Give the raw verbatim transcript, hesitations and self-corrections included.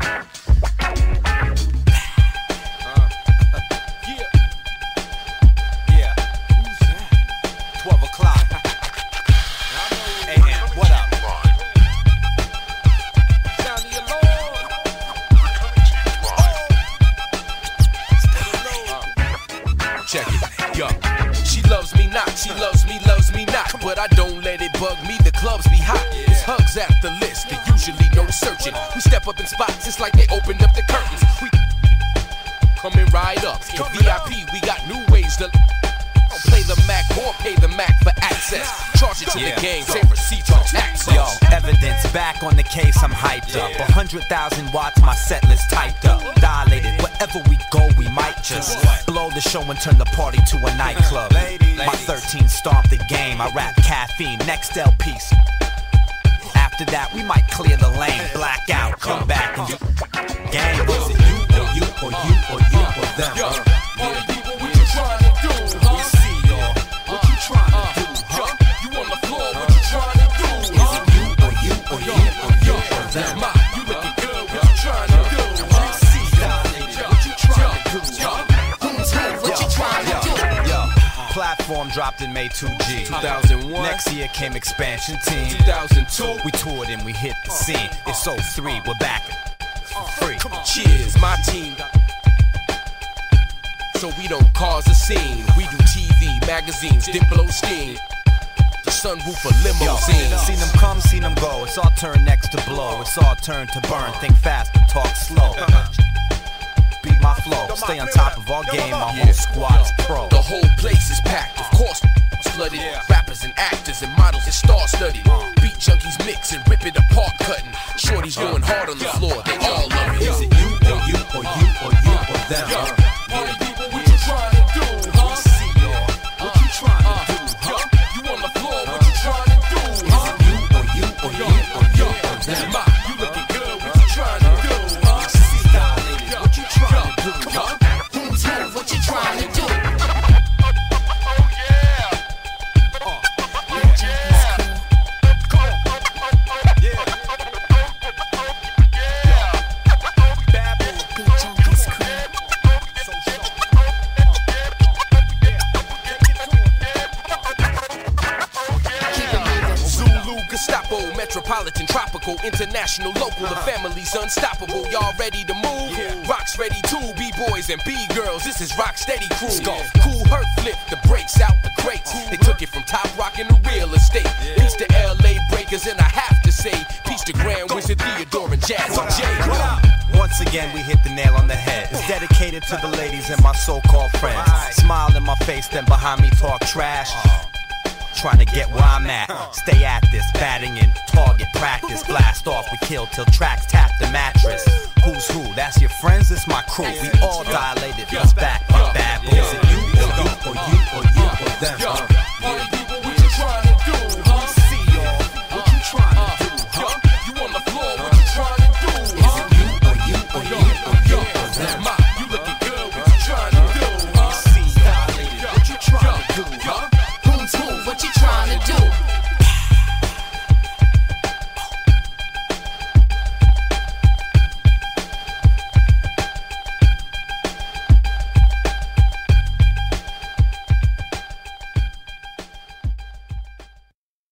Thousand watts, my set list typed up, dilated. Wherever we go, we might just blow the show and turn the party to a nightclub. My thirteen stomped the game. I rap caffeine, next L piece. After that, we might clear the lane, black out, come back and do game. Is it you or you or you or you or them? Yo, party people, what you trying to do? Huh? We see y'all. What you trying to do? Huh? You on the floor? What you trying to do? Is it you or you or you or you or them? Platform dropped in May two G two thousand one. Next year came Expansion Team two thousand two. We toured and we hit the scene. It's oh three, we're back for free. Cheers, my team. So we don't cause a scene. We do T V, magazines, then blow steam. The sunroof for limousine. Seen them come, seen them go. It's our turn next to blow. It's our turn to burn. Think fast and talk slow. Beat my flow, stay on top of our game, our whole squad is pro. The whole place is packed, of course, flooded. Rappers and actors and models is star-studded. Beat junkies mix and rip it apart, cutting. Shorties going hard on the floor, they all love it. Is it you or you or you or you or them? Party people, what you trying to do? Huh? See y'all, what you trying to do? Huh? You on the floor, what you trying to do? Is it you or you or you or you or them? You looking good, what you trying to do? What you trying to do? Oh yeah. Uh, yeah. Come on. Yeah. Yeah. Bad boy. Beat Junkies Crew. Keep it moving. Zulu, Gestapo, Metropolitan, Tropical, International, Local. The family's unstoppable. Y'all ready to move? Rock's ready too. B-boys and B-girls. This is Rock Steady Crew. Cool hurt flip the brakes out the crates. They took it from top rock into real estate. Peace to L A breakers, and I have to say, peace to Grand Wizard Theodore and Jazz and Jay. Once again, we hit the nail on the head. It's dedicated to the ladies and my so-called friends. Smile in my face, then behind me talk trash. Trying to get where I'm at. Stay at this, batting in, target practice. Blast off, we kill till tracks tap the mattress. Who's who? That's your friends, it's my crew. We all dilated, let's back